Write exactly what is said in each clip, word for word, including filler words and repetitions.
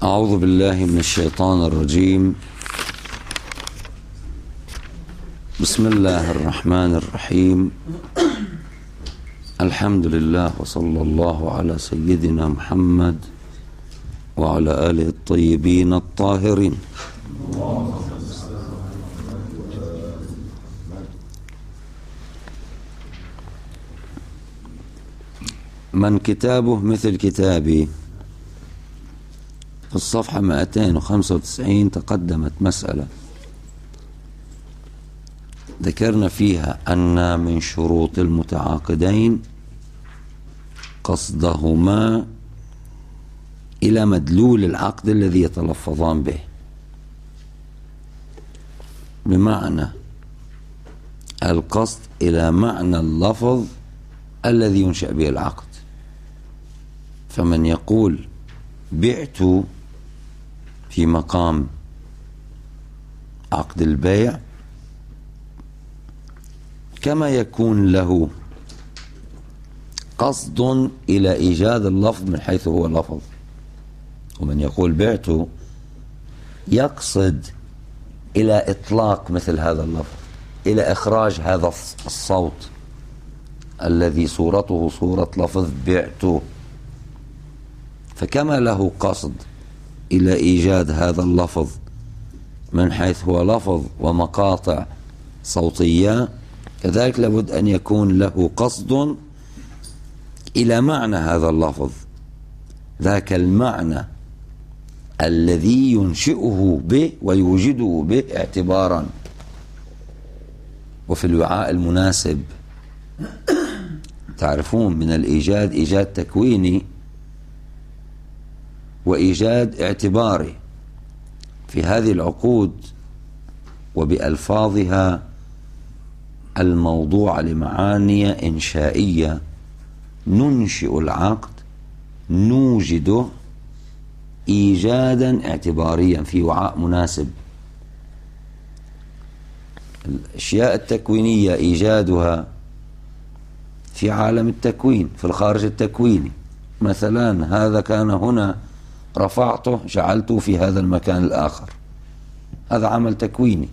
أعوذ بالله من الشيطان الرجيم. بسم الله الرحمن الرحيم. الحمد لله وصلى الله على سيدنا محمد وعلى آله الطيبين الطاهرين. من كتابه مثل كتابي. في الصفحة مئتين وخمسة وتسعين تقدمت مسألة ذكرنا فيها أن من شروط المتعاقدين قصدهما إلى مدلول العقد الذي يتلفظان به، بمعنى القصد إلى معنى اللفظ الذي ينشأ به العقد. فمن يقول بعت في مقام عقد البيع كما يكون له قصد إلى إيجاد اللفظ من حيث هو لفظ. ومن يقول بعت يقصد إلى إطلاق مثل هذا اللفظ، إلى إخراج هذا الصوت الذي صورته صورة لفظ بعت. فكما له قصد إلى إيجاد هذا اللفظ من حيث هو لفظ ومقاطع صوتية، كذلك لابد أن يكون له قصد إلى معنى هذا اللفظ، ذاك المعنى الذي ينشئه به ويوجده به اعتبارا. وفي الوعاء المناسب تعرفون من الإيجاد إيجاد تكويني وإيجاد اعتباري. في هذه العقود وبألفاظها الموضوع لمعاني إنشائية ننشئ العقد نوجده إيجادا اعتباريا في وعاء مناسب. الأشياء التكوينية إيجادها في عالم التكوين في الخارج التكويني. مثلا هذا كان هنا رفعته جعلته في هذا المكان الآخر، هذا عمل تكويني.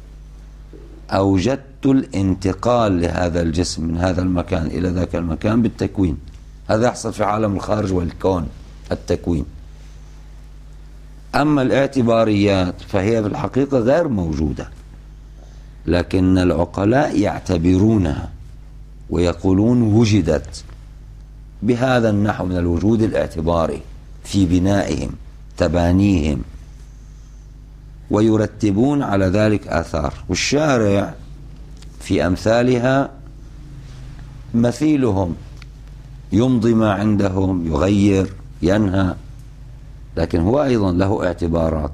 أوجدت الانتقال لهذا الجسم من هذا المكان إلى ذاك المكان بالتكوين، هذا يحصل في عالم الخارج والكون التكوين. أما الاعتباريات فهي في الحقيقة غير موجودة، لكن العقلاء يعتبرونها ويقولون وجدت بهذا النحو من الوجود الاعتباري في بنائهم تبانيهم، ويرتبون على ذلك آثار. والشارع في أمثالها مثيلهم، يمضي ما عندهم، يغير، ينهى، لكن هو أيضا له اعتبارات.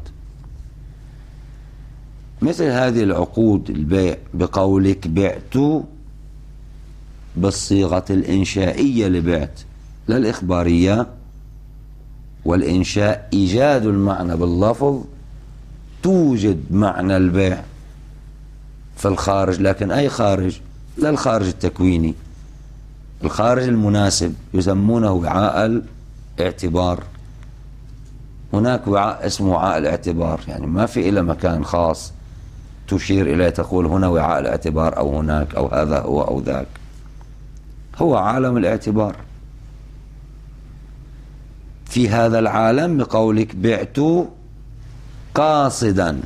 مثل هذه العقود البيع بقولك بعت بالصيغة الإنشائية لبعت لا الإخبارية. والإنشاء إيجاد المعنى باللفظ، توجد معنى البيع في الخارج، لكن أي خارج؟ لا الخارج التكويني، الخارج المناسب يسمونه وعاء الاعتبار. هناك وعاء اسمه وعاء الاعتبار، يعني ما في إلى مكان خاص تشير إليه تقول هنا وعاء الاعتبار أو هناك أو هذا هو أو ذاك، هو عالم الاعتبار. في هذا العالم بقولك بعت قاصدا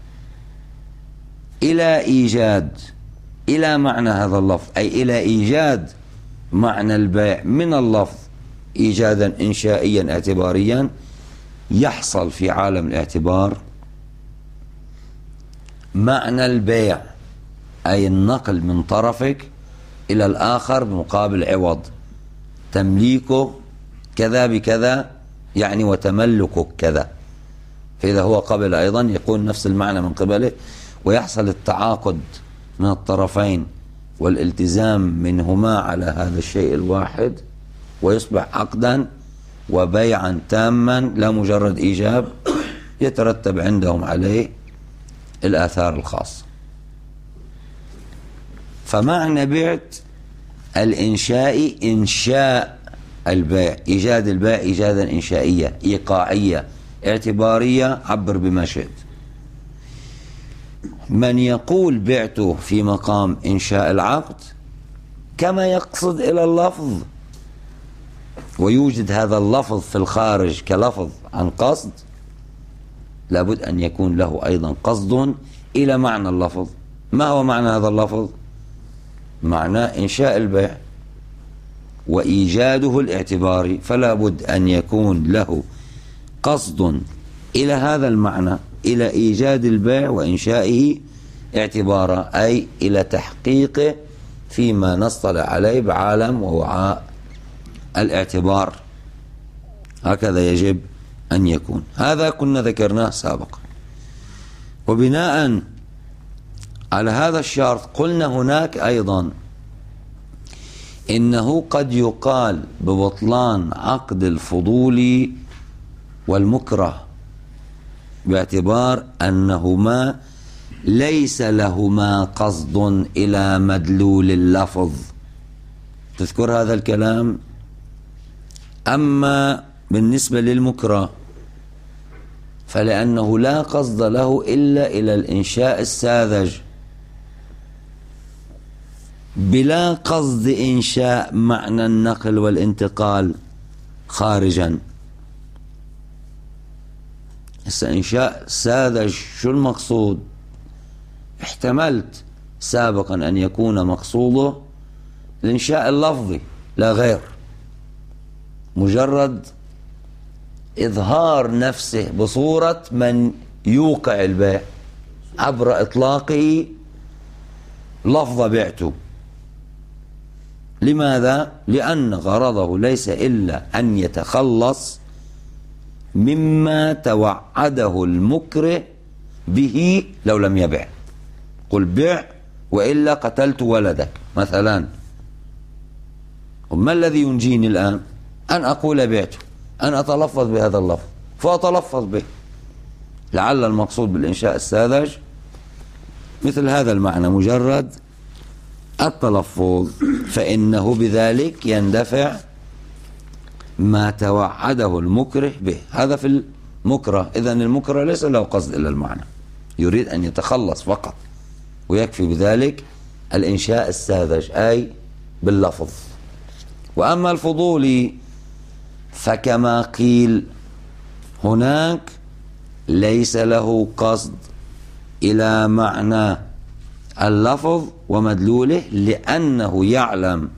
إلى إيجاد إلى معنى هذا اللفظ، أي إلى إيجاد معنى البيع من اللفظ إيجادا إنشائيا اعتباريا. يحصل في عالم الاعتبار معنى البيع، أي النقل من طرفك إلى الآخر بمقابل عوض، تمليكه كذا بكذا يعني وتملكك كذا. فإذا هو قبل أيضا يكون نفس المعنى من قبله، ويحصل التعاقد من الطرفين والالتزام منهما على هذا الشيء الواحد، ويصبح عقدا وبيعا تاما لا مجرد إيجاب يترتب عندهم عليه الآثار الخاصة. فمعنى بعت الإنشائي إنشاء البيع، إيجاد البيع إيجادا إنشائية إيقاعية اعتبارية عبر بما شئت. من يقول بعت في مقام إنشاء العقد كما يقصد إلى اللفظ، ويوجد هذا اللفظ في الخارج كلفظ عن قصد، لابد أن يكون له أيضا قصد إلى معنى اللفظ. ما هو معنى هذا اللفظ؟ معنى إنشاء البيع وإيجاده الاعتباري، فلا بد أن يكون له قصد إلى هذا المعنى، إلى إيجاد البيع وإنشائه اعتبارا، أي إلى تحقيقه فيما نصطلح عليه بعالم ووعاء الاعتبار. هكذا يجب أن يكون. هذا كنا ذكرناه سابقا. وبناء على هذا الشرط قلنا هناك أيضا إنه قد يقال ببطلان عقد الفضول والمكره باعتبار أنهما ليس لهما قصد إلى مدلول اللفظ. تذكر هذا الكلام؟ أما بالنسبة للمكره فلأنه لا قصد له إلا إلى الإنشاء الساذج، بلا قصد إنشاء معنى النقل والانتقال خارجا. هسه إنشاء ساذج شو المقصود؟ احتملت سابقا أن يكون مقصوده الإنشاء اللفظي لا غير، مجرد إظهار نفسه بصورة من يوقع البيع عبر إطلاقه لفظ بعته. لماذا؟ لأن غرضه ليس إلا أن يتخلص مما توعده المكره به لو لم يبع. قل بع وإلا قتلت ولدك مثلا. وما الذي ينجيني الآن؟ أن أقول بعته، أن أتلفظ بهذا اللفظ فأتلفظ به، لعل المقصود بالإنشاء الساذج مثل هذا المعنى، مجرد التلفظ، فإنه بذلك يندفع ما توعده المكره به. هذا في المكره. إذن المكره ليس له قصد إلا المعنى، يريد أن يتخلص فقط، ويكفي بذلك الإنشاء الساذج أي باللفظ. وأما الفضولي فكما قيل هناك ليس له قصد إلى معنى اللفظ ومدلوله، لأنه يعلم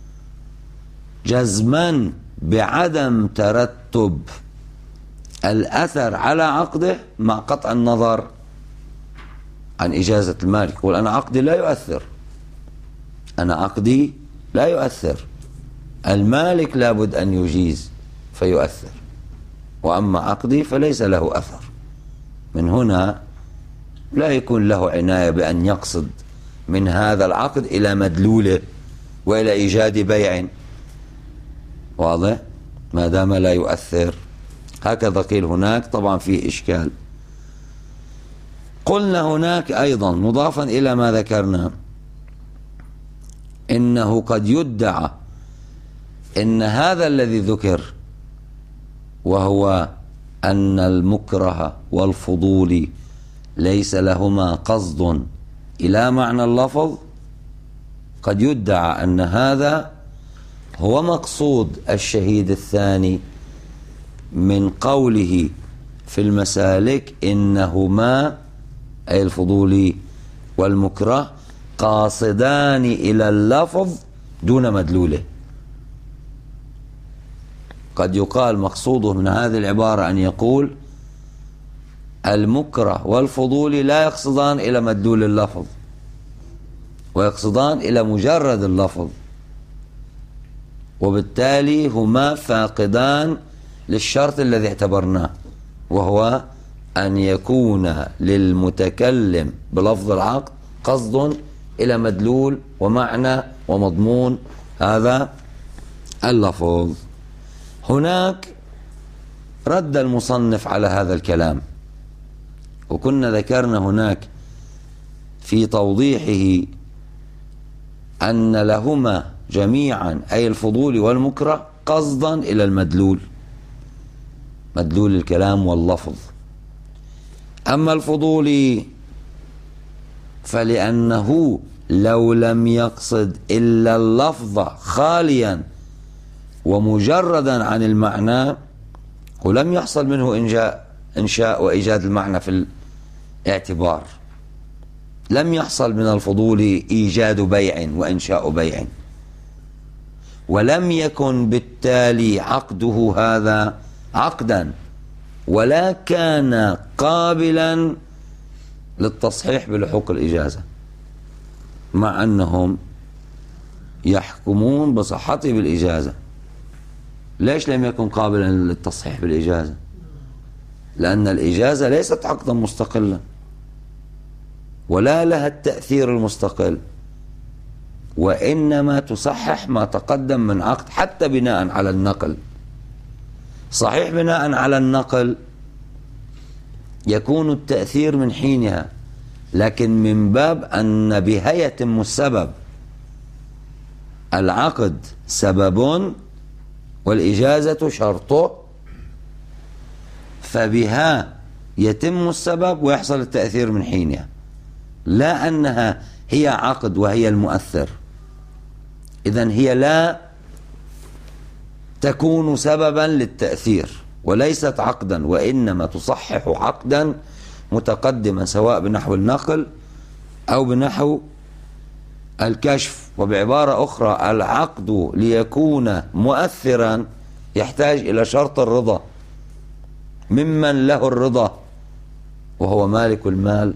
جزما بعدم ترتب الأثر على عقده مع قطع النظر عن إجازة المالك. يقول أنا عقدي لا يؤثر، أنا عقدي لا يؤثر، المالك لابد أن يجيز فيؤثر، وأما عقدي فليس له أثر. من هنا لا يكون له عناية بأن يقصد من هذا العقد إلى مدلوله وإلى إيجاد بيع، واضح؟ ما دام لا يؤثر. هكذا قيل هناك. طبعا فيه إشكال. قلنا هناك أيضا مضافا إلى ما ذكرنا إنه قد يدعى إن هذا الذي ذكر، وهو أن المكره والفضول ليس لهما قصد إلى معنى اللفظ، قد يدعى أن هذا هو مقصود الشهيد الثاني من قوله في المسالك إنهما أي الفضولي والمكره قاصدان إلى اللفظ دون مدلوله. قد يقال مقصوده من هذه العبارة أن يقول المكره والفضولي لا يقصدان إلى مدلول اللفظ، ويقصدان إلى مجرد اللفظ، وبالتالي هما فاقدان للشرط الذي اعتبرناه، وهو أن يكون للمتكلم بلفظ العقد قصد إلى مدلول ومعنى ومضمون هذا اللفظ. هناك رد المصنف على هذا الكلام، وكنا ذكرنا هناك في توضيحه أن لهما جميعا أي الفضول والمكره قصدا إلى المدلول، مدلول الكلام واللفظ. أما الفضولي فلأنه لو لم يقصد إلا اللفظ خاليا ومجردا عن المعنى ولم يحصل منه إنجاء إنشاء وإيجاد المعنى في الاعتبار، لم يحصل من الفضول إيجاد بيع وإنشاء بيع، ولم يكن بالتالي عقده هذا عقدا ولا كان قابلا للتصحيح بلحوق الإجازة، مع أنهم يحكمون بصحته بالإجازة. ليش لم يكن قابلا للتصحيح بالإجازة؟ لأن الإجازة ليست عقدا مستقلا ولا لها التأثير المستقل، وإنما تصحح ما تقدم من عقد حتى بناء على النقل. صحيح بناء على النقل يكون التأثير من حينها، لكن من باب أن بها يتم السبب. العقد سبب والإجازة شرطه، فبها يتم السبب ويحصل التأثير من حينها، لا أنها هي عقد وهي المؤثر. إذن هي لا تكون سببا للتأثير وليست عقدا، وإنما تصحح عقدا متقدما سواء بنحو النقل أو بنحو الكشف. وبعبارة أخرى العقد ليكون مؤثرا يحتاج إلى شرط الرضا ممن له الرضا وهو مالك المال،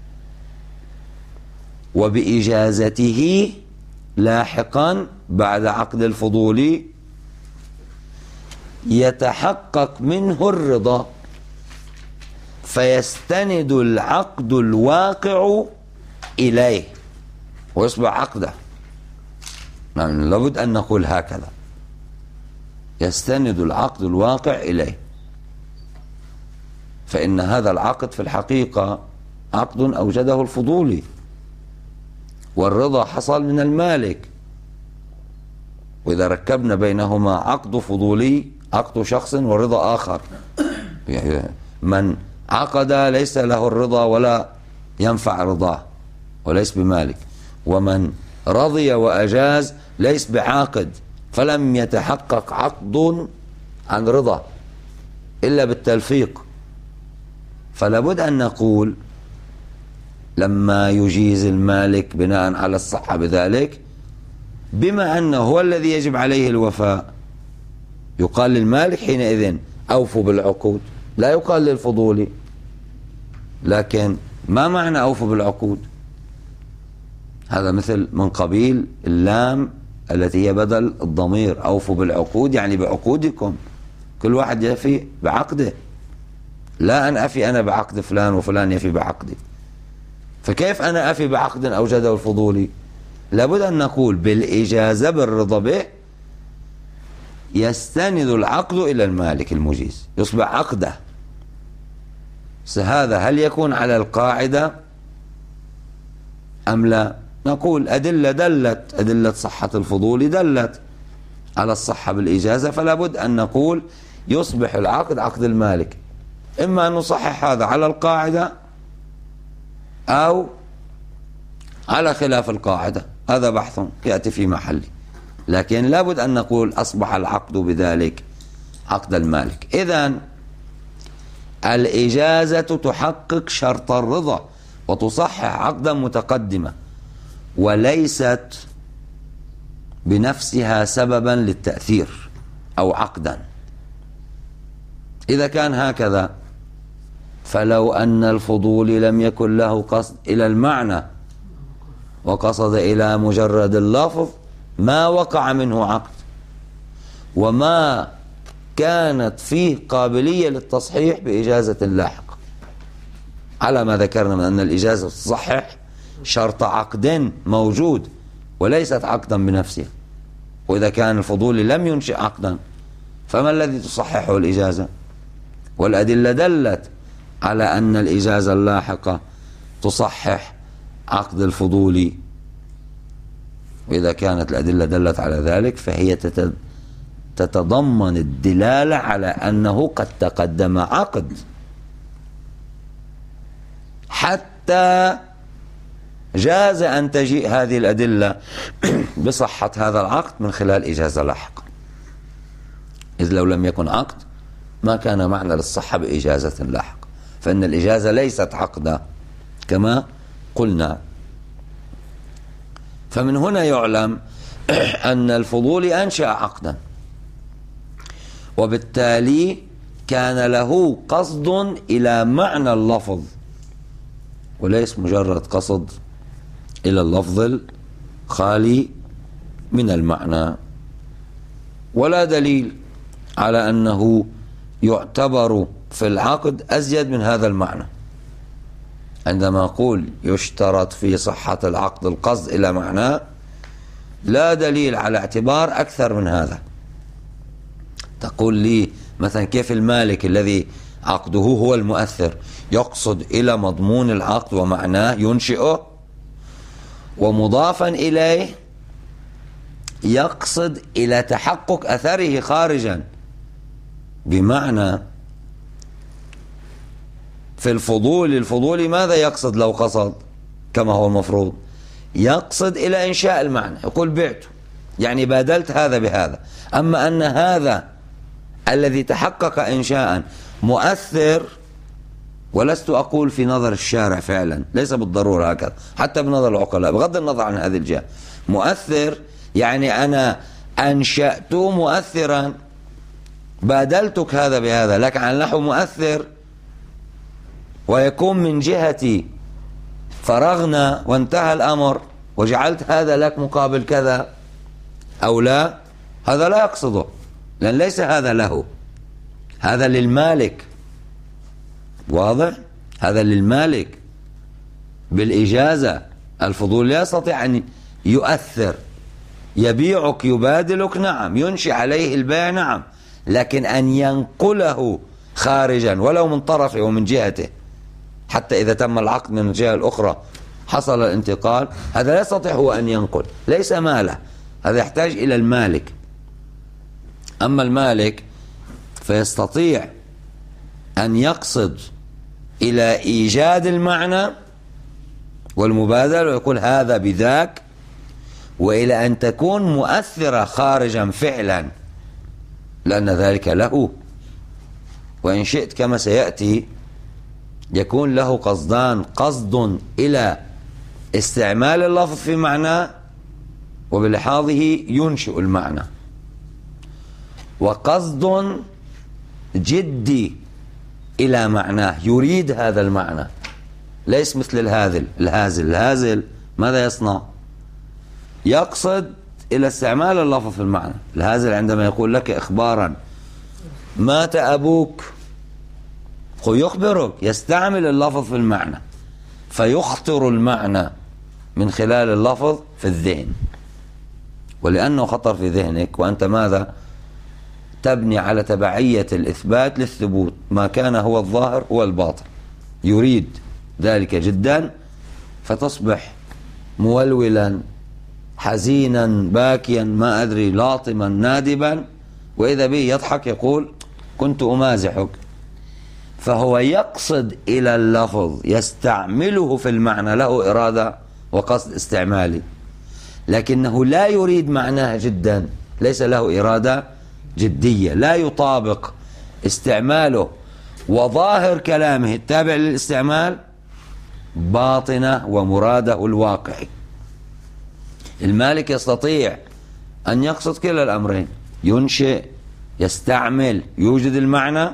وبإجازته لاحقا بعد عقد الفضول يتحقق منه الرضا فيستند العقد الواقع إليه ويصبح عقده. يعني لابد أن نقول هكذا: يستند العقد الواقع إليه، فإن هذا العقد في الحقيقة عقد أوجده الفضولي، والرضا حصل من المالك. وإذا ركبنا بينهما عقد فضولي عقد شخص ورضا آخر، من عقد ليس له الرضا ولا ينفع رضاه وليس بمالك، ومن رضي وأجاز ليس بعاقد، فلم يتحقق عقد عن رضا إلا بالتلفيق. فلا بد أن نقول لما يجيز المالك بناء على الصحة بذلك، بما أنه هو الذي يجب عليه الوفاء، يقال للمالك حينئذ أوفوا بالعقود، لا يقال للفضولي. لكن ما معنى أوفوا بالعقود؟ هذا مثل من قبيل اللام التي هي بدل الضمير، أوفوا بالعقود يعني بعقودكم، كل واحد يفي بعقده، لا أن أفي أنا بعقد فلان وفلان يفي بعقدي. فكيف أنا أفي بعقد أوجده الفضولي؟ لابد أن نقول بالإجازة بالرضا به يستند العقد إلى المالك المجيز، يصبح عقده. هذا هل يكون على القاعدة أم لا؟ نقول أدلة دلت، أدلة صحة الفضول دلت على الصحة بالإجازة، فلا بد أن نقول يصبح العقد عقد المالك. إما أن نصحح هذا على القاعدة أو على خلاف القاعدة، هذا بحث يأتي في محله، لكن لا بد أن نقول أصبح العقد بذلك عقد المالك. إذن الإجازة تحقق شرط الرضا وتصحح عقدا متقدمة، وليست بنفسها سببا للتأثير أو عقدا. إذا كان هكذا فلو أن الفضول لم يكن له قصد إلى المعنى وقصد إلى مجرد اللفظ ما وقع منه عقد، وما كانت فيه قابلية للتصحيح بإجازة لاحقة، على ما ذكرنا من أن الإجازة تصحح شرط عقد موجود وليست عقدا بنفسها. وإذا كان الفضول لم ينشئ عقدا فما الذي تصححه الإجازة؟ والأدلة دلت على أن الإجازة اللاحقة تصحح عقد الفضول، وإذا كانت الأدلة دلت على ذلك فهي تتضمن الدلالة على أنه قد تقدم عقد، حتى جاز أن تجيء هذه الأدلة بصحة هذا العقد من خلال إجازة لاحقة، إذ لو لم يكن عقد ما كان معنى للصحة بإجازة لاحقة، فإن الإجازة ليست عقدا كما قلنا. فمن هنا يعلم أن الفضول أنشأ عقدا، وبالتالي كان له قصد إلى معنى اللفظ وليس مجرد قصد إلى اللفظ الخالي من المعنى. ولا دليل على أنه يعتبر في العقد أزيد من هذا المعنى. عندما أقول يشترط في صحة العقد القصد إلى معناه، لا دليل على اعتبار أكثر من هذا. تقول لي مثلا كيف المالك الذي عقده هو المؤثر يقصد إلى مضمون العقد ومعناه ينشئه، ومضافا إليه يقصد إلى تحقق أثره خارجا، بمعنى في الفضول الفضول ماذا يقصد لو قصد كما هو المفروض؟ يقصد إلى إنشاء المعنى، يقول بعته يعني بادلت هذا بهذا. أما أن هذا الذي تحقق إنشاء مؤثر، ولست أقول في نظر الشارع فعلا، ليس بالضرورة هكذا، حتى بنظر العقلاء بغض النظر عن هذه الجهة، مؤثر يعني أنا أنشأت مؤثرا، بادلتك هذا بهذا، لكن على نحو مؤثر، ويكون من جهتي فرغنا وانتهى الأمر وجعلت هذا لك مقابل كذا أو لا، هذا لا يقصده، لأن ليس هذا له، هذا للمالك. واضح؟ هذا للمالك بالإجازة. الفضول لا يستطيع أن يؤثر، يبيعك يبادلك نعم، ينشئ عليه البيع نعم، لكن أن ينقله خارجا ولو من طرفه ومن جهته، حتى إذا تم العقد من الجهة الأخرى حصل الانتقال، هذا لا يستطيع هو أن ينقل، ليس ماله، هذا يحتاج إلى المالك. أما المالك فيستطيع أن يقصد إلى إيجاد المعنى والمبادل ويقول هذا بذاك، وإلى أن تكون مؤثرة خارجا فعلا، لأن ذلك له. وإن شئت كما سيأتي يكون له قصدان، قصد إلى استعمال اللفظ في معناه وبلحاظه ينشئ المعنى، وقصد جدي إلى معناه يريد هذا المعنى، ليس مثل الهازل. الهازل الهازل ماذا يصنع؟ يقصد إلى استعمال اللفظ في المعنى. الهازل عندما يقول لك إخبارا مات أبوك، يخبرك، يستعمل اللفظ في المعنى، فيخطر المعنى من خلال اللفظ في الذهن، ولأنه خطر في ذهنك وأنت ماذا تبني على تبعية الإثبات للثبوت، ما كان هو الظاهر هو الباطن، يريد ذلك جدا، فتصبح مولولا حزينا باكيا ما أدري لاطما نادبا، وإذا به يضحك يقول كنت أمازحك. فهو يقصد إلى اللفظ، يستعمله في المعنى، له إرادة وقصد استعمالي، لكنه لا يريد معناه جدا، ليس له إرادة جدية، لا يطابق استعماله وظاهر كلامه التابع للاستعمال باطنه ومراده الواقعي. المالك يستطيع أن يقصد كلا الأمرين، ينشئ، يستعمل، يوجد المعنى،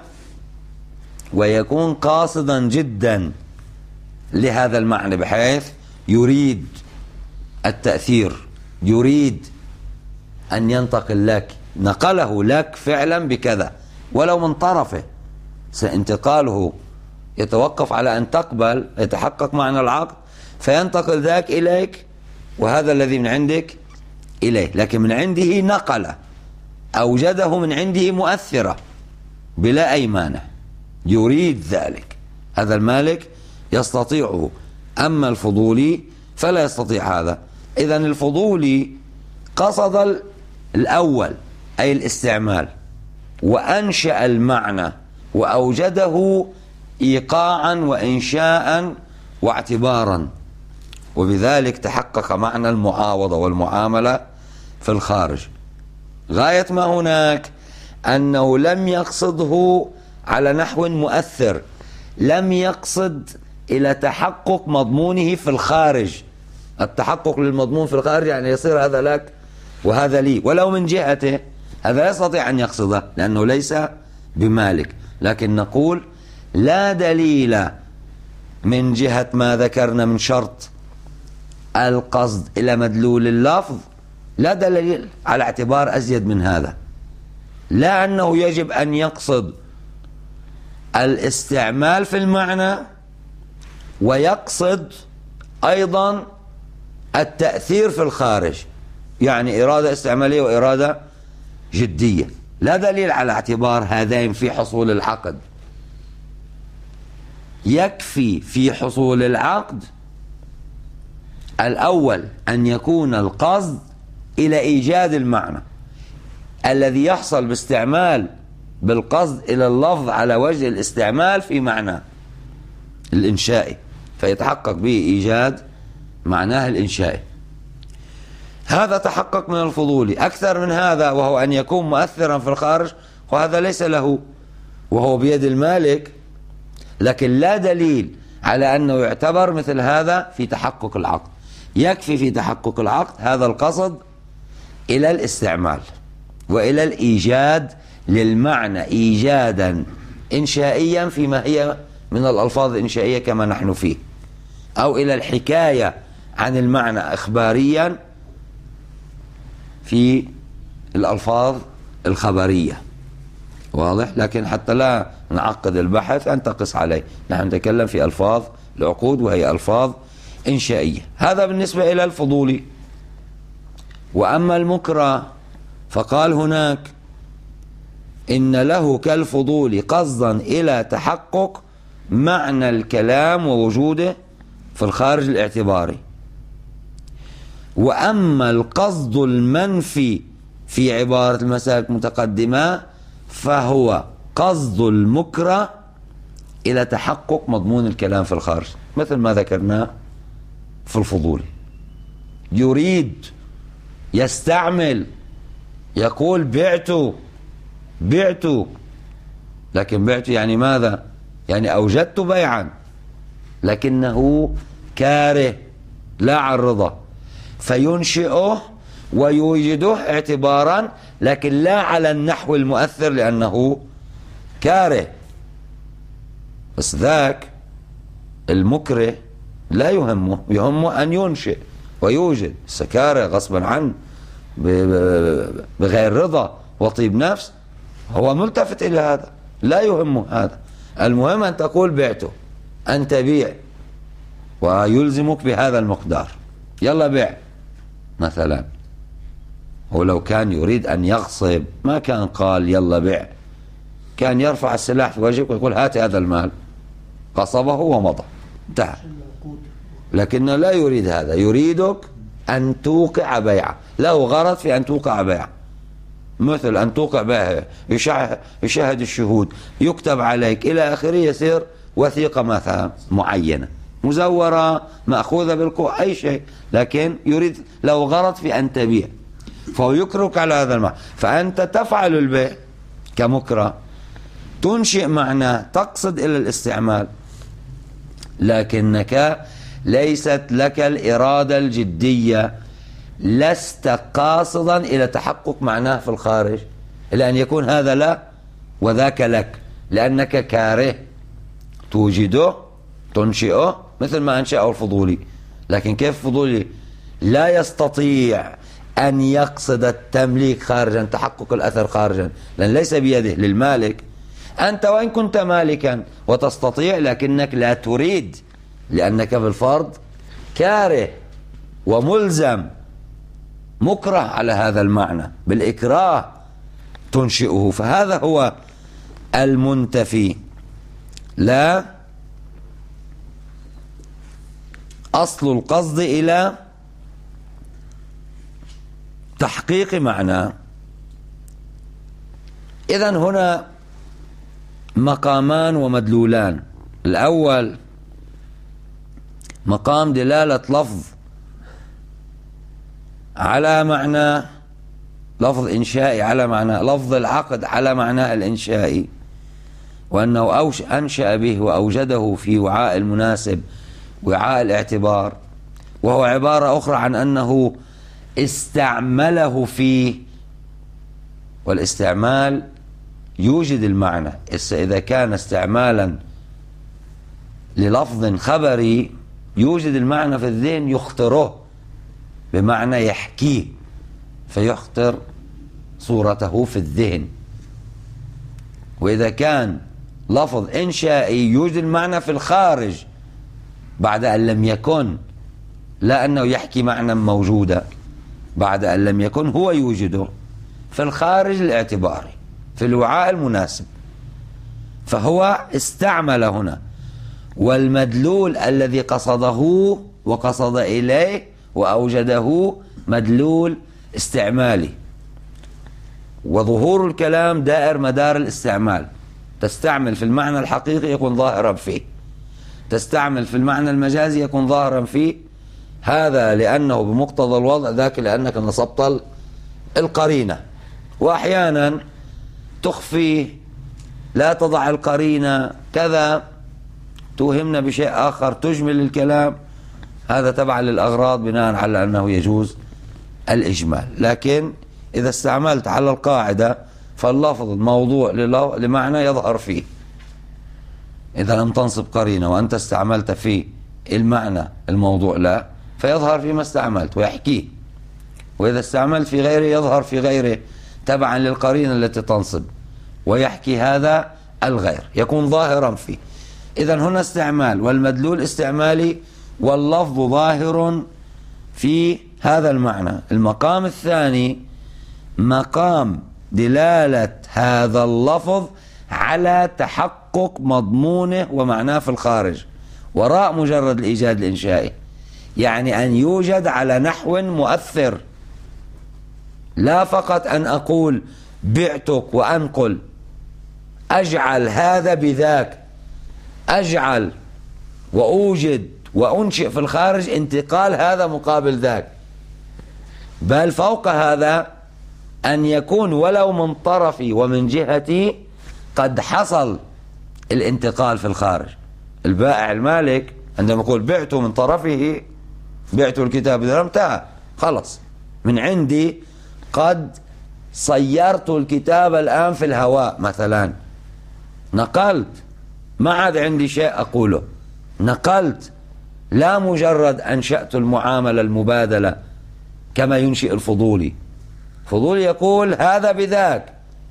ويكون قاصدا جدا لهذا المعنى بحيث يريد التأثير، يريد أن ينتقل لك، نقله لك فعلا بكذا ولو من طرفه، سانتقاله يتوقف على أن تقبل، يتحقق معنى العقد، فينتقل ذاك إليك وهذا الذي من عندك إليه، لكن من عنده نقله، أوجده من عنده مؤثرة بلا أي مانع، يريد ذلك، هذا المالك يستطيعه. أما الفضولي فلا يستطيع هذا. إذن الفضولي قصد الأول أي الاستعمال، وأنشأ المعنى وأوجده إيقاعا وإنشاء واعتبارا، وبذلك تحقق معنى المعاوضة والمعاملة في الخارج. غاية ما هناك أنه لم يقصده على نحو مؤثر، لم يقصد إلى تحقق مضمونه في الخارج. التحقق للمضمون في الخارج يعني يصير هذا لك وهذا لي، ولو من جهته هذا يستطيع أن يقصده لأنه ليس بمالك، لكن نقول لا دليل من جهة ما ذكرنا من شرط القصد إلى مدلول اللفظ، لا دليل على اعتبار أزيد من هذا، لا أنه يجب أن يقصد الاستعمال في المعنى ويقصد أيضا التأثير في الخارج، يعني إرادة استعمالية وإرادة جدية، لا دليل على اعتبار هذين في حصول العقد. يكفي في حصول العقد الأول أن يكون القصد إلى إيجاد المعنى الذي يحصل باستعمال بالقصد إلى اللفظ على وجه الاستعمال في معنى الإنشائي، فيتحقق به إيجاد معناه الإنشائي. هذا تحقق من الفضولي. أكثر من هذا وهو أن يكون مؤثرا في الخارج، وهذا ليس له وهو بيد المالك، لكن لا دليل على أنه يعتبر مثل هذا في تحقق العقد. يكفي في تحقق العقد هذا القصد إلى الاستعمال وإلى الإيجاد للمعنى إيجادا إنشائيا فيما هي من الألفاظ الإنشائية كما نحن فيه، أو إلى الحكاية عن المعنى إخباريا في الألفاظ الخبرية. واضح؟ لكن حتى لا نعقد البحث أن تقص عليه، نحن نتكلم في ألفاظ العقود وهي ألفاظ إنشائية. هذا بالنسبة إلى الفضولي. وأما المكره فقال هناك إن له كالفضول قصدا إلى تحقق معنى الكلام ووجوده في الخارج الاعتباري. وأما القصد المنفي في عبارة المسالك المتقدمة فهو قصد المكره إلى تحقق مضمون الكلام في الخارج، مثل ما ذكرناه في الفضولي. يريد يستعمل يقول بعت بعت، لكن بعت يعني ماذا؟ يعني أوجدت بيعا، لكنه كاره لا عن رضا، فينشئه ويوجده اعتبارا لكن لا على النحو المؤثر لأنه كاره. بس ذاك المكره لا يهمه، يهمه أن ينشئ ويوجد، سكاره غصبا عنه بغير رضا وطيب نفس، هو ملتفت إلى هذا، لا يهمه هذا. المهم أن تقول بعته، أن تبيع ويلزمك بهذا المقدار، يلا بيع مثلا. ولو كان يريد أن يغصب ما كان قال يلا بيع، كان يرفع السلاح في وجهك ويقول هات هذا المال، غصبه ومضى، انتهى. لكنه لا يريد هذا، يريدك أن توقع بيعة، له غرض في أن توقع بيعة، مثل أن توقع بيعة، يشاهد الشهود، يكتب عليك إلى آخره، يصير وثيقة مثلا معينة مزورة مأخوذة بالقوة أي شيء، لكن يريد له غرض في أن تبيع، فهو يكرك على هذا المعنى. فأنت تفعل البيع كمكره، تنشئ معناه، تقصد إلى الاستعمال، لكنك ليست لك الإرادة الجدية، لست قاصدا إلى تحقق معناه في الخارج، إلى أن يكون هذا لا وذاك لك، لأنك كاره توجده تنشئه مثل ما أنشأه الفضولي. لكن كيف الفضولي لا يستطيع أن يقصد التمليك خارجا، تحقق الأثر خارجا، لأن ليس بيده، للمالك. أنت وإن كنت مالكا وتستطيع لكنك لا تريد، لأنك بالفرض كاره وملزم مكره على هذا المعنى، بالإكراه تنشئه. فهذا هو المنتفي، لا أصل القصد إلى تحقيق معنى. إذن هنا مقامان ومدلولان. الأول مقام دلالة لفظ على معنى، لفظ إنشائي على معنى، لفظ العقد على معناه الإنشائي، وأنه أنشأ به وأوجده في وعاء المناسب، وعاء الاعتبار، وهو عبارة أخرى عن أنه استعمله فيه، والاستعمال يوجد المعنى. إذا كان استعمالا للفظ خبري يوجد المعنى في الذهن، يخطره بمعنى يحكيه، فيخطر صورته في الذهن. وإذا كان لفظ إنشائي يوجد المعنى في الخارج بعد أن لم يكن، لا أنه يحكي معنى موجودا، بعد أن لم يكن هو يوجده في الخارج الاعتباري في الوعاء المناسب، فهو استعمل هنا. والمدلول الذي قصده وقصد إليه وأوجده مدلول استعمالي، وظهور الكلام دائر مدار الاستعمال. تستعمل في المعنى الحقيقي يكون ظاهرا فيه، تستعمل في المعنى المجازي يكون ظاهرا فيه. هذا لأنه بمقتضى الوضع، ذاك لأنك نصبت القرينة. وأحيانا تخفي، لا تضع القرينة كذا، توهمنا بشيء آخر، تجمل الكلام. هذا تبع للأغراض بناء على أنه يجوز الإجمال. لكن إذا استعملت على القاعدة فاللفظ الموضوع لمعنى يظهر فيه. إذا لم تنصب قرينة وأنت استعملت فيه المعنى الموضوع لا، فيظهر فيما استعملت ويحكيه. وإذا استعملت في غيره يظهر في غيره تبعا للقرينة التي تنصب ويحكي هذا الغير، يكون ظاهرا فيه. إذن هنا استعمال، والمدلول استعمالي، واللفظ ظاهر في هذا المعنى. المقام الثاني مقام دلالة هذا اللفظ على تحقق مضمونه ومعناه في الخارج وراء مجرد الإيجاد الإنشائي، يعني أن يوجد على نحو مؤثر، لا فقط أن أقول بعتك وأنقل، أجعل هذا بذاك، أجعل وأوجد وأنشئ في الخارج انتقال هذا مقابل ذاك. بل فوق هذا أن يكون ولو من طرفي ومن جهتي قد حصل الانتقال في الخارج. البائع المالك عندما يقول بعته من طرفه، بعته الكتاب بدرهم، انتهى خلص من عندي، قد صيرت الكتاب الآن في الهواء مثلا، نقلت، ما عاد عندي شيء أقوله، نقلت، لا مجرد أنشأت المعاملة المبادلة كما ينشئ الفضولي. فضولي يقول هذا بذاك،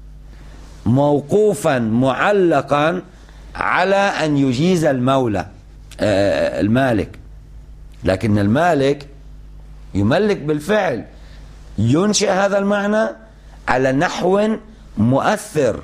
موقوفا معلقا على أن يجيز المولى المالك، لكن المالك يملك بالفعل، ينشئ هذا المعنى على نحو مؤثر،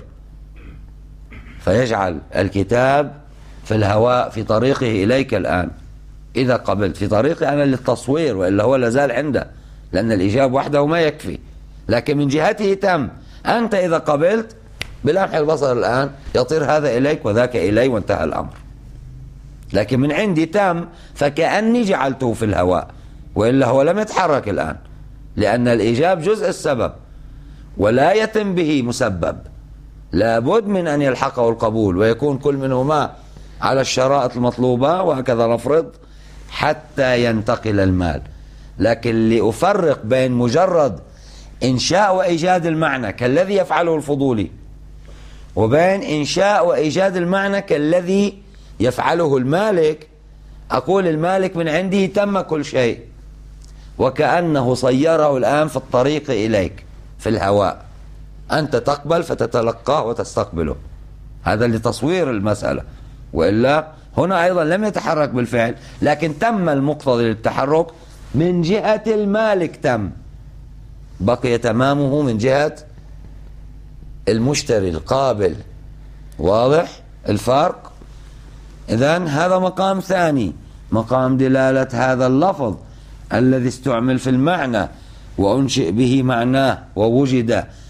فيجعل الكتاب في الهواء في طريقه إليك الآن إذا قبلت، في طريقي أنا للتصوير، وإلا هو لازال عنده، لأن الإجابة وحده ما يكفي، لكن من جهته تم. أنت إذا قبلت بلمح البصر الآن يطير هذا إليك وذاك إلي وانتهى الأمر، لكن من عندي تم، فكأني جعلته في الهواء، وإلا هو لم يتحرك الآن، لأن الإيجاب جزء السبب ولا يتم به مسبب، لابد من أن يلحقه القبول ويكون كل منهما على الشرائط المطلوبة، وهكذا نفرض حتى ينتقل المال. لكن لأفرق بين مجرد إنشاء وإيجاد المعنى كالذي يفعله الفضولي، وبين إنشاء وإيجاد المعنى كالذي يفعله المالك، أقول المالك من عنده تم كل شيء، وكأنه صيره الآن في الطريق إليك في الهواء، أنت تقبل فتتلقاه وتستقبله. هذا لتصوير المسألة، وإلا هنا أيضا لم يتحرك بالفعل، لكن تم المقتضي للتحرك من جهة المالك، تم، بقي تمامه من جهة المشتري القابل. واضح الفرق؟ إذن هذا مقام ثاني، مقام دلالة هذا اللفظ الذي استعمل في المعنى وأنشئ به معناه ووجد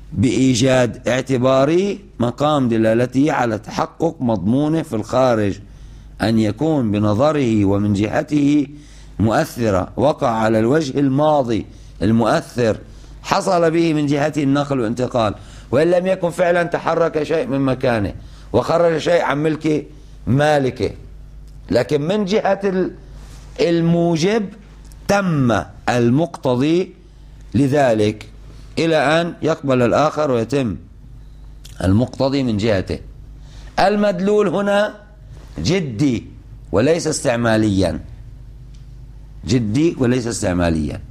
بإيجاد اعتباري مقام دلالته على تحقق مضمونه في الخارج، أن يكون بنظره ومن جهته مؤثرة، وقع على الوجه الماضي المؤثر، حصل به من جهته النقل والانتقال، وإن لم يكن فعلا تحرك شيء من مكانه وخرج شيء عن ملك مالكه، لكن من جهة الموجب تم المقتضي لذلك إلى أن يقبل الآخر ويتم المقتضي من جهته. المدلول هنا جدي وليس استعماليا، جدي وليس استعماليا.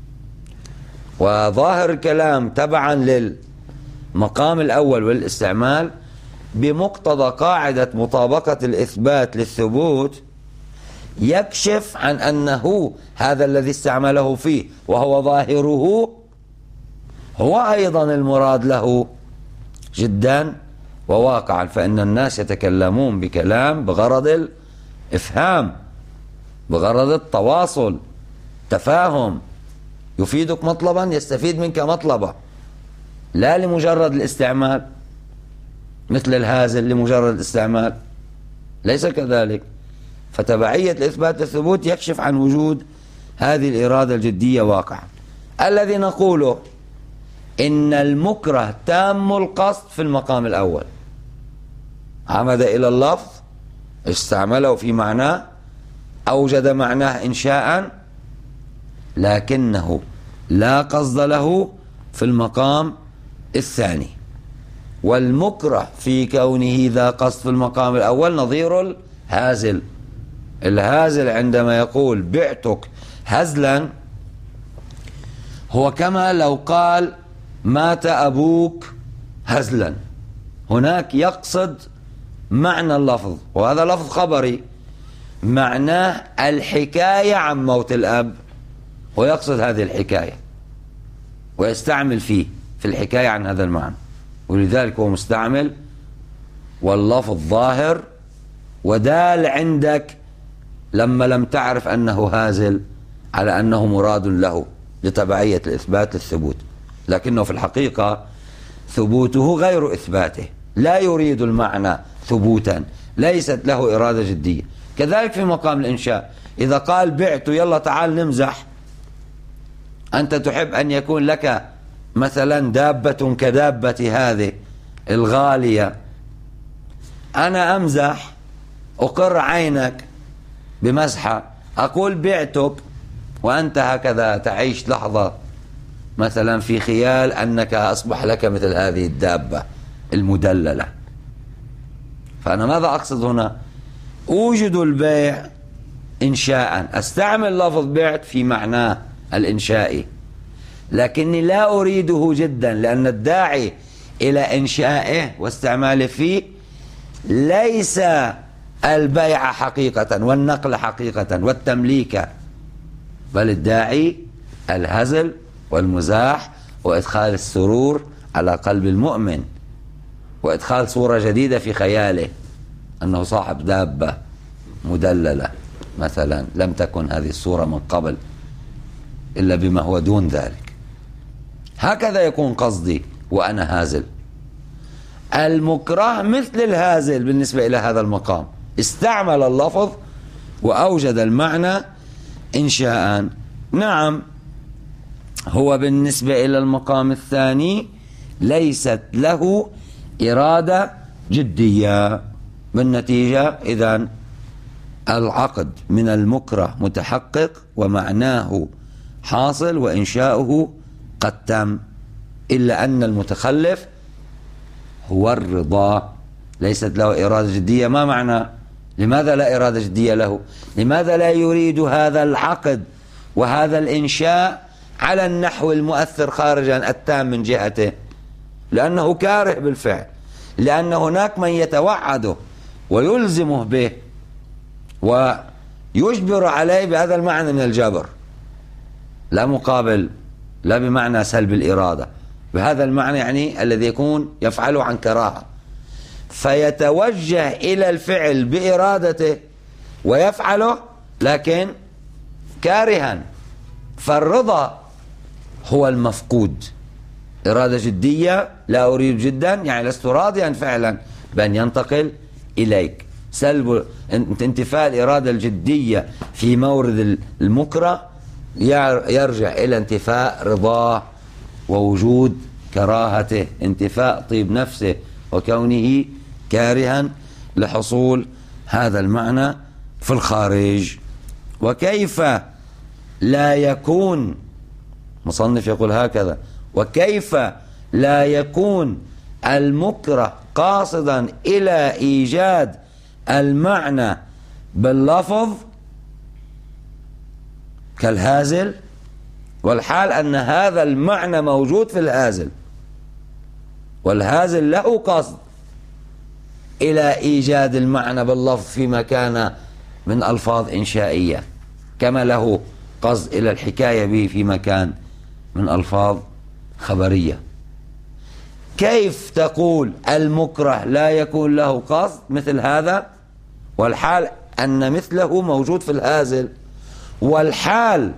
وظاهر الكلام تبعا للمقام الأول والاستعمال بمقتضى قاعدة مطابقة الإثبات للثبوت يكشف عن أنه هذا الذي استعمله فيه وهو ظاهره هو أيضا المراد له جدا وواقعا، فإن الناس يتكلمون بكلام بغرض الإفهام، بغرض التواصل، تفاهم، يفيدك مطلبا يستفيد منك مطلبا، لا لمجرد الاستعمال مثل الهازل لمجرد الاستعمال، ليس كذلك. فتبعية الإثبات والثبوت يكشف عن وجود هذه الإرادة الجدية واقعا. الذي نقوله إن المكره تام القصد في المقام الأول، عمد إلى اللفظ، استعمله في معناه، أوجد معناه إنشاء، لكنه لا قصد له في المقام الثاني. والمكره في كونه ذا قصد في المقام الأول نظير الهازل. الهازل عندما يقول بعتك هزلا هو كما لو قال مات أبوك هزلا، هناك يقصد معنى اللفظ، وهذا لفظ خبري معناه الحكاية عن موت الأب، ويقصد هذه الحكاية ويستعمل فيه في الحكاية عن هذا المعنى، ولذلك هو مستعمل واللفظ ظاهر ودال عندك لما لم تعرف أنه هازل على أنه مراد له لتبعية الإثبات للثبوت، لكنه في الحقيقة ثبوته غير إثباته، لا يريد المعنى ثبوتا، ليست له إرادة جدية. كذلك في مقام الإنشاء، إذا قال بعت يلا تعال نمزح، أنت تحب أن يكون لك مثلا دابة كدابة هذه الغالية، أنا أمزح أقر عينك بمزحة، أقول بعتك، وأنت هكذا تعيش لحظة مثلا في خيال أنك أصبح لك مثل هذه الدابة المدللة. فأنا ماذا أقصد هنا؟ أوجد البيع إنشاء، أستعمل لفظ بعت في معناه الإنشائي، لكني لا أريده جدا، لأن الداعي إلى إنشائه واستعماله فيه ليس البيع حقيقة والنقل حقيقة والتمليك، بل الداعي الهزل والمزاح وإدخال السرور على قلب المؤمن، وإدخال صورة جديدة في خياله أنه صاحب دابة مدللة مثلا، لم تكن هذه الصورة من قبل إلا بما هو دون ذلك. هكذا يكون قصدي وأنا هازل. المكره مثل الهازل بالنسبة إلى هذا المقام، استعمل اللفظ وأوجد المعنى إنشاء. نعم، هو بالنسبة إلى المقام الثاني ليست له إرادة جدية، بالنتيجة إذن العقد من المكره متحقق ومعناه حاصل وإنشاؤه قد تم، إلا أن المتخلف هو الرضا، ليست له إرادة جدية. ما معنى؟ لماذا لا إرادة جدية له؟ لماذا لا يريد هذا العقد وهذا الإنشاء على النحو المؤثر خارجا التام من جهته؟ لأنه كاره بالفعل، لأن هناك من يتوعده ويلزمه به ويجبر عليه بهذا المعنى من الجبر، لا مقابل، لا بمعنى سلب الإرادة، بهذا المعنى يعني الذي يكون يفعله عن كراهة، فيتوجه إلى الفعل بإرادته ويفعله لكن كارها. فالرضا هو المفقود إرادة جدية، لا أريد جدا يعني لست راضيا فعلا بأن ينتقل إليك. سلب انتفاء الإرادة الجدية في مورد المكره يرجع إلى انتفاء رضاه ووجود كراهته، انتفاء طيب نفسه وكونه كارها لحصول هذا المعنى في الخارج. وكيف لا يكون، مصنف يقول هكذا: وكيف لا يكون المكره قاصدا إلى إيجاد المعنى باللفظ كالهازل، والحال أن هذا المعنى موجود في الهازل، والهازل له قصد إلى إيجاد المعنى باللفظ فيما كان من ألفاظ إنشائية، كما له قصد إلى الحكاية به فيما كان من ألفاظ خبرية. كيف تقول المكره لا يكون له قصد مثل هذا، والحال أن مثله موجود في الهازل، والحال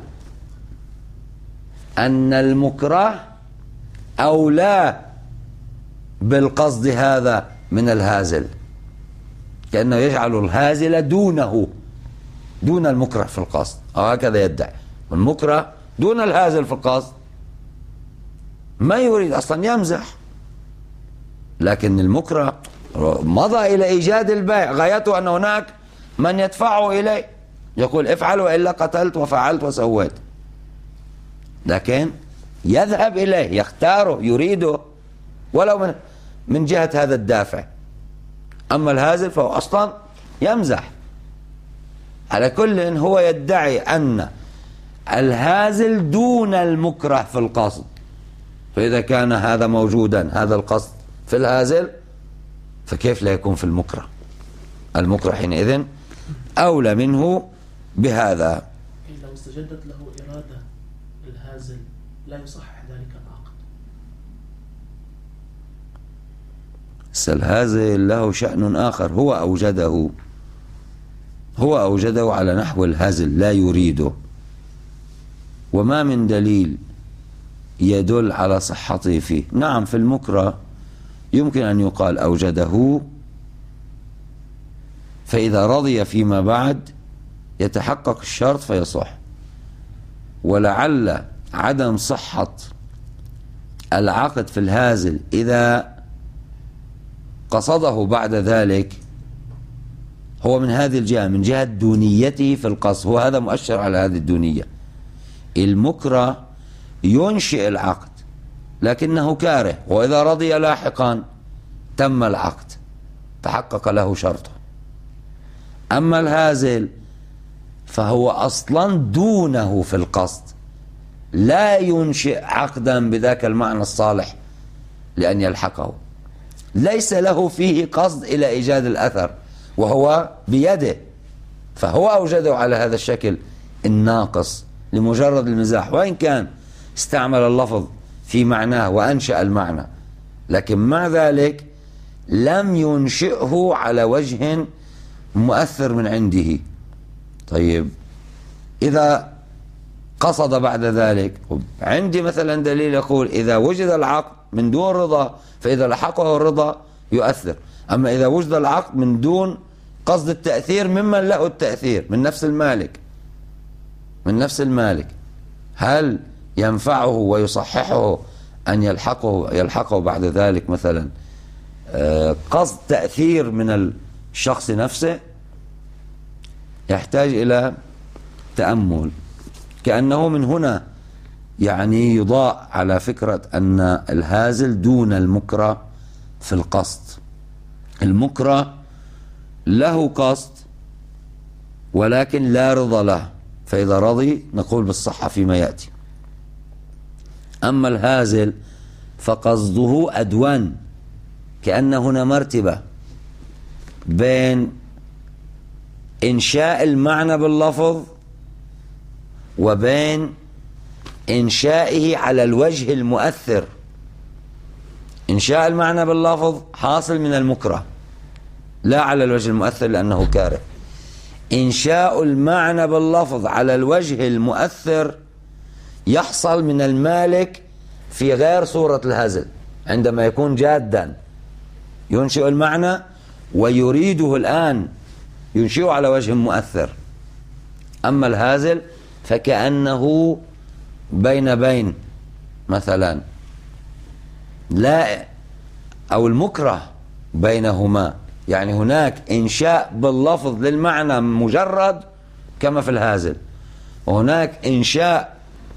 أن المكره أولى بالقصد هذا من الهازل، كأنه يجعل الهازل دونه، دون المكره في القصد، أو هكذا يدعي. والمكره دون الهازل في القصد، ما يريد أصلا، يمزح، لكن المكره مضى إلى إيجاد البيع، غايته أن هناك من يدفعه إليه، يقول افعل وإلا قتلت وفعلت وسويت، لكن يذهب إليه، يختاره، يريده، ولو من من جهة هذا الدافع. أما الهازل فهو أصلا يمزح. على كل هو يدعي أن الهازل دون المكره في القصد، فإذا كان هذا موجودا، هذا القصد في الهازل، فكيف لا يكون في المكره؟ المكره حينئذ أولى منه بهذا. لو استجدت له إرادة الهازل لا يصحح ذلك العقد. الهازل له شأن آخر، هو أوجده، هو أوجده على نحو الهزل، لا يريده، وما من دليل يدل على صحته فيه. نعم في المكره يمكن أن يقال أوجده، فإذا رضي فيما بعد يتحقق الشرط فيصح، ولعل عدم صحة العقد في الهازل إذا قصده بعد ذلك هو من هذه الجهة، من جهة دونيته في القصد، هو هذا مؤشر على هذه الدونية. المكره ينشئ العقد لكنه كاره، وإذا رضي لاحقا تم العقد، تحقق له شرطه. أما الهازل فهو أصلا دونه في القصد، لا ينشئ عقدا بذاك المعنى الصالح لأن يلحقه، ليس له فيه قصد إلى إيجاد الأثر، وهو بيده، فهو أوجده على هذا الشكل الناقص لمجرد المزاح، وإن كان استعمل اللفظ في معناه وأنشأ المعنى، لكن مع ذلك لم ينشئه على وجه مؤثر من عنده. طيب إذا قصد بعد ذلك، عندي مثلا دليل يقول إذا وجد العقد من دون رضا فإذا لحقه الرضا يؤثر، أما إذا وجد العقد من دون قصد التأثير ممن له التأثير، من نفس المالك، من نفس المالك، هل ينفعه ويصححه أن يلحقه يلحقه بعد ذلك مثلا قصد تأثير من الشخص نفسه؟ يحتاج إلى تأمل. كأنه من هنا يعني يضاء على فكرة أن الهازل دون المكره في القصد. المكره له قصد ولكن لا رضا له، فإذا رضي نقول بالصحة فيما يأتي. أما الهازل فقصده أدوان، كأن هنا مرتبة بين إنشاء المعنى باللفظ وبين إنشائه على الوجه المؤثر. إنشاء المعنى باللفظ حاصل من المكره لا على الوجه المؤثر لأنه كاره. إنشاء المعنى باللفظ على الوجه المؤثر يحصل من المالك في غير صورة الهزل، عندما يكون جادا ينشئ المعنى ويريده الآن ينشئه على وجه مؤثر. أما الهازل فكأنه بين بين مثلا، لا أو المكره بينهما، يعني هناك إنشاء باللفظ للمعنى مجرد كما في الهازل، وهناك إنشاء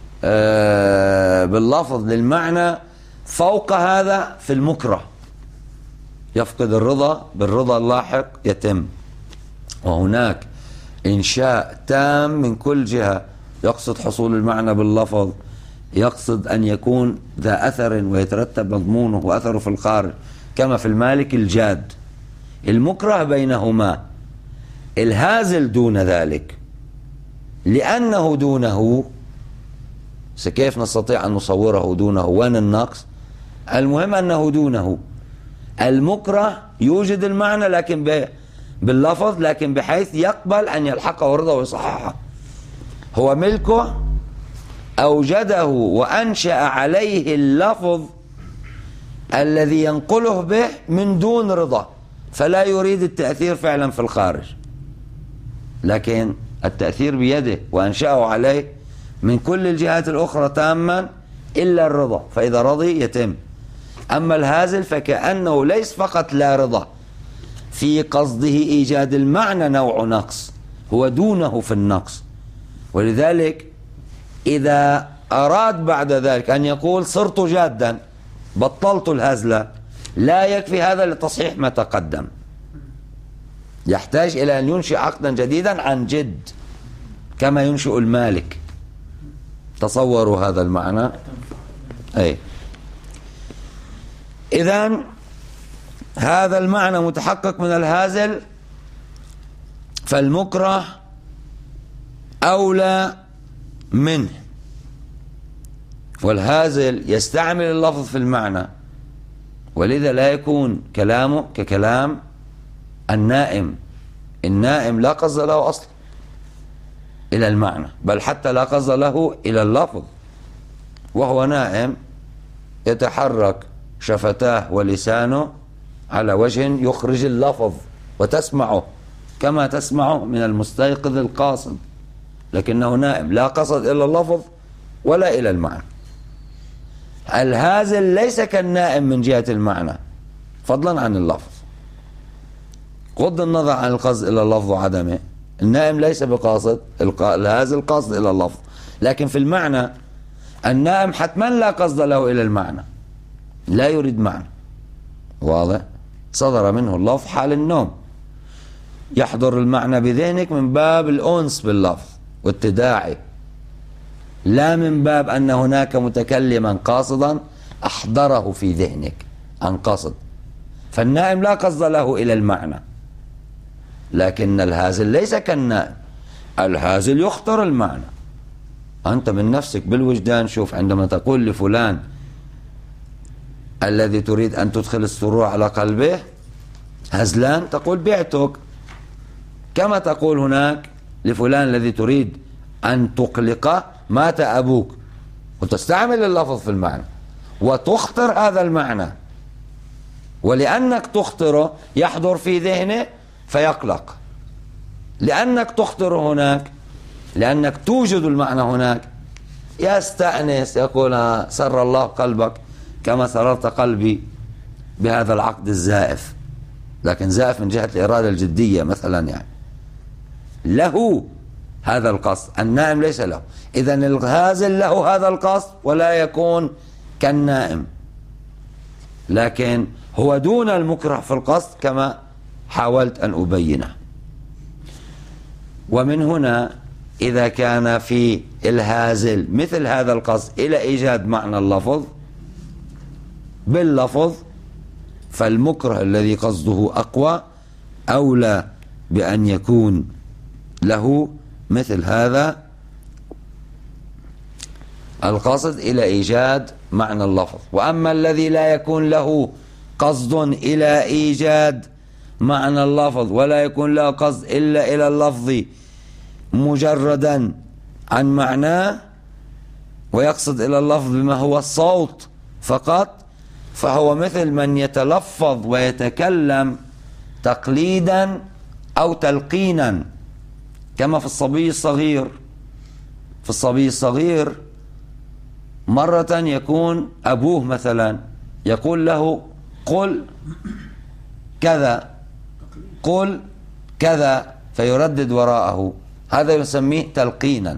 باللفظ للمعنى فوق هذا في المكره، يفقد الرضا بالرضا اللاحق يتم، وهناك إنشاء تام من كل جهة، يقصد حصول المعنى باللفظ، يقصد أن يكون ذا أثر ويترتب مضمونه وأثره في الخارج كما في المالك الجاد. المكره بينهما، الهازل دون ذلك، لأنه دونه. كيف نستطيع أن نصوره دونه؟ وين النقص؟ المهم أنه دونه. المكره يوجد المعنى لكن باللفظ، لكن بحيث يقبل أن يلحقه رضا ويصححه. هو ملكه أوجده وأنشأ عليه اللفظ الذي ينقله به من دون رضا، فلا يريد التأثير فعلا في الخارج، لكن التأثير بيده وأنشأه عليه من كل الجهات الأخرى تاما إلا الرضا، فإذا رضي يتم. أما الهازل فكأنه ليس فقط لا رضا، في قصده إيجاد المعنى نوع نقص، هو دونه في النقص. ولذلك إذا أراد بعد ذلك أن يقول صرت جادا بطلت الهزلة، لا يكفي هذا لتصحيح ما تقدم، يحتاج إلى أن ينشئ عقدا جديدا عن جد كما ينشئ المالك. تصوروا هذا المعنى. أي إذن هذا المعنى متحقق من الهازل، فالمكره أولى منه. والهازل يستعمل اللفظ في المعنى، ولذا لا يكون كلامه ككلام النائم. النائم لا قصد له أصلا إلى المعنى، بل حتى لا قصد له إلى اللفظ، وهو نائم يتحرك شفتاه ولسانه على وجه يخرج اللفظ وتسمعه كما تسمعه من المستيقظ القاصد، لكنه نائم لا قصد إلى اللفظ ولا إلى المعنى. الهازل ليس كالنائم من جهة المعنى فضلا عن اللفظ، غض النظر عن القصد إلى اللفظ وعدمه. النائم ليس بقاصد، الهازل قاصد إلى اللفظ، لكن في المعنى النائم حتما لا قصد له إلى المعنى، لا يريد معنى، واضح؟ صدر منه اللفظ حال النوم، يحضر المعنى بذهنك من باب الأنس باللفظ والتداعي، لا من باب أن هناك متكلما قاصدا أحضره في ذهنك عن قصد. فالنائم لا قصد له إلى المعنى، لكن الهازل ليس كالنائم، الهازل يخطر المعنى. أنت من نفسك بالوجدان شوف، عندما تقول لفلان الذي تريد أن تدخل السرور على قلبه هزلان، تقول بعتك، كما تقول هناك لفلان الذي تريد أن تقلقه مات أبوك، وتستعمل اللفظ في المعنى وتخطر هذا المعنى، ولأنك تخطره يحضر في ذهنه فيقلق، لأنك تخطره هناك، لأنك توجد المعنى هناك يستأنس، يقول سر الله قلبك كما سررت قلبي بهذا العقد الزائف، لكن زائف من جهة الإرادة الجدية مثلا، يعني له هذا القصد، النائم ليس له. إذن الهازل له هذا القصد ولا يكون كالنائم، لكن هو دون المكره في القصد كما حاولت أن أبينه. ومن هنا إذا كان في الهازل مثل هذا القصد إلى إيجاد معنى اللفظ باللفظ، فالمكره الذي قصده أقوى أولى بأن يكون له مثل هذا القصد إلى إيجاد معنى اللفظ. وأما الذي لا يكون له قصد إلى إيجاد معنى اللفظ ولا يكون له قصد إلا إلى اللفظ مجردا عن معناه، ويقصد إلى اللفظ بما هو الصوت فقط، فهو مثل من يتلفظ ويتكلم تقليدا أو تلقينا، كما في الصبي الصغير. في الصبي الصغير مرة يكون أبوه مثلا يقول له قل كذا، قل كذا، فيردد وراءه، هذا يسميه تلقينا.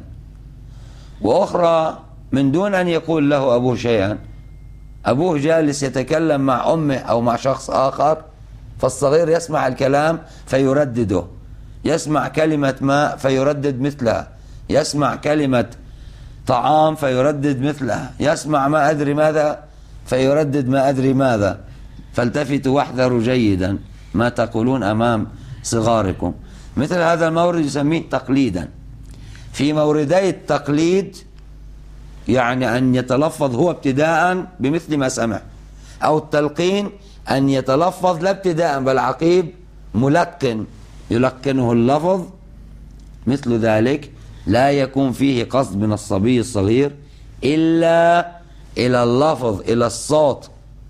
وأخرى من دون أن يقول له أبوه شيئا، أبوه جالس يتكلم مع أمه أو مع شخص آخر، فالصغير يسمع الكلام فيردده، يسمع كلمة ماء فيردد مثلها، يسمع كلمة طعام فيردد مثلها، يسمع ما أدري ماذا فيردد ما أدري ماذا. فالتفتوا واحذروا جيدا ما تقولون أمام صغاركم. مثل هذا المورد يسميه تقليدا. في موردي التقليد يعني أن يتلفظ هو ابتداء بمثل ما سمع، أو التلقين أن يتلفظ لا ابتداء بل عقيب ملقن يلقنه اللفظ، مثل ذلك لا يكون فيه قصد من الصبي الصغير إلا إلى اللفظ، إلى الصوت،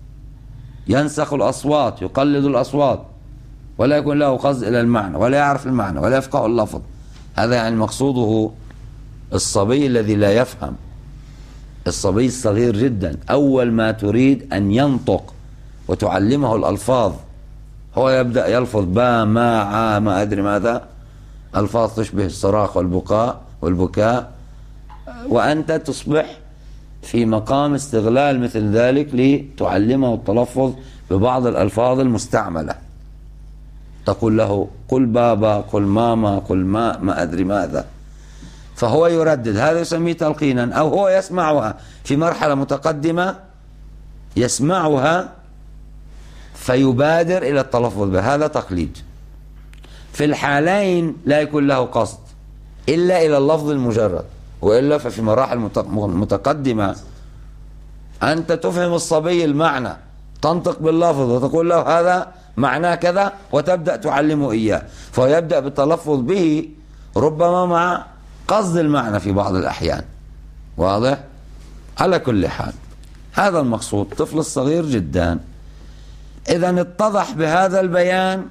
ينسخ الأصوات، يقلد الأصوات، ولا يكون له قصد إلى المعنى، ولا يعرف المعنى، ولا يفقه اللفظ. هذا يعني مقصوده الصبي الذي لا يفهم. الصبي الصغير جدا أول ما تريد أن ينطق وتعلمه الألفاظ، هو يبدأ يلفظ با ما عا ما أدري ماذا، ألفاظ تشبه الصراخ والبكاء والبكاء، وأنت تصبح في مقام استغلال مثل ذلك لتعلمه التلفظ ببعض الألفاظ المستعملة. تقول له قل بابا، قل ماما، قل ما ما أدري ماذا، فهو يردد، هذا يسميه تلقينا. أو هو يسمعها في مرحلة متقدمة، يسمعها فيبادر إلى التلفظ بها، هذا تقليد. في الحالين لا يكون له قصد إلا إلى اللفظ المجرد، وإلا ففي مراحل متقدمة أنت تفهم الصبي المعنى، تنطق باللفظ وتقول له هذا معناه كذا، وتبدأ تعلمه إياه، فهو يبدأ بالتلفظ به ربما مع قصد المعنى في بعض الأحيان. واضح؟ على كل حال هذا المقصود، طفل الصغير جدا. إذن اتضح بهذا البيان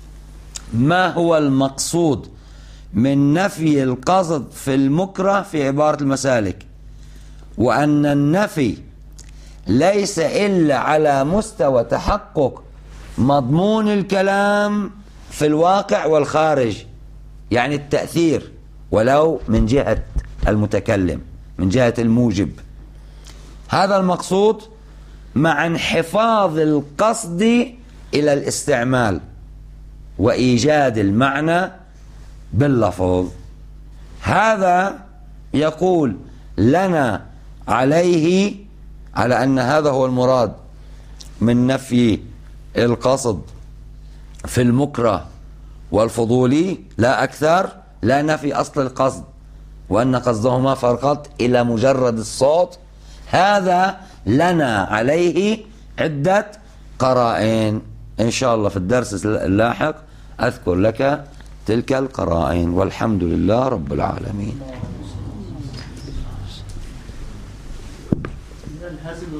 ما هو المقصود من نفي القصد في المكره في عبارة المسالك، وأن النفي ليس إلا على مستوى تحقق مضمون الكلام في الواقع والخارج، يعني التأثير، ولو من جهة المتكلم، من جهة الموجب. هذا المقصود مع انحفاظ القصد إلى الاستعمال وإيجاد المعنى باللفظ. هذا يقول لنا عليه على أن هذا هو المراد من نفي القصد في المكره والفضولي، لا أكثر، لا نفي أصل القصد، وأن قصدهما فقط إلى مجرد الصوت. هذا لنا عليه عدة قرائن، إن شاء الله في الدرس اللاحق أذكر لك تلك القرائن، والحمد لله رب العالمين.